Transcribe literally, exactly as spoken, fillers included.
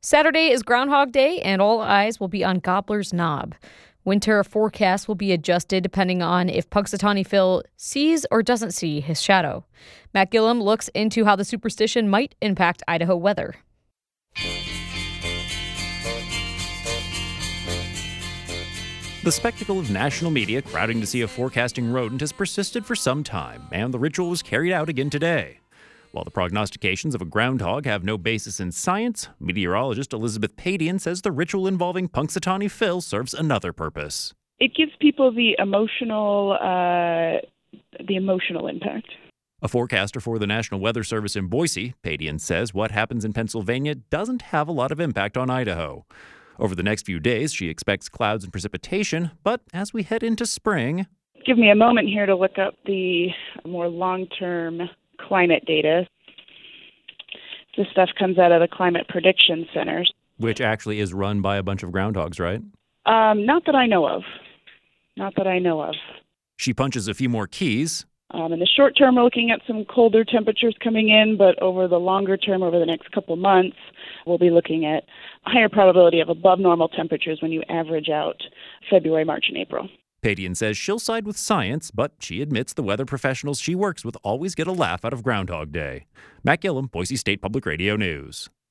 Saturday is Groundhog Day, and all eyes will be on Gobbler's Knob. Winter forecasts will be adjusted depending on if Punxsutawney Phil sees or doesn't see his shadow. Matt Gillum looks into how the superstition might impact Idaho weather. The spectacle of national media crowding to see a forecasting rodent has persisted for some time, and the ritual was carried out again today. While the prognostications of a groundhog have no basis in science, meteorologist Elizabeth Padian says the ritual involving Punxsutawney Phil serves another purpose. It gives people the emotional, uh, the emotional impact. A forecaster for the National Weather Service in Boise, Padian says what happens in Pennsylvania doesn't have a lot of impact on Idaho. Over the next few days, she expects clouds and precipitation, but as we head into spring... Give me a moment here to look up the more long-term climate data. This stuff comes out of the Climate Prediction Centers. Which actually is run by a bunch of groundhogs, right? Um, not that I know of. Not that I know of. She punches a few more keys. Um, in the short term, we're looking at some colder temperatures coming in, but over the longer term, over the next couple months, we'll be looking at a higher probability of above normal temperatures when you average out February, March, and April. Padian says she'll side with science, but she admits the weather professionals she works with always get a laugh out of Groundhog Day. Matt Gillum, Boise State Public Radio News.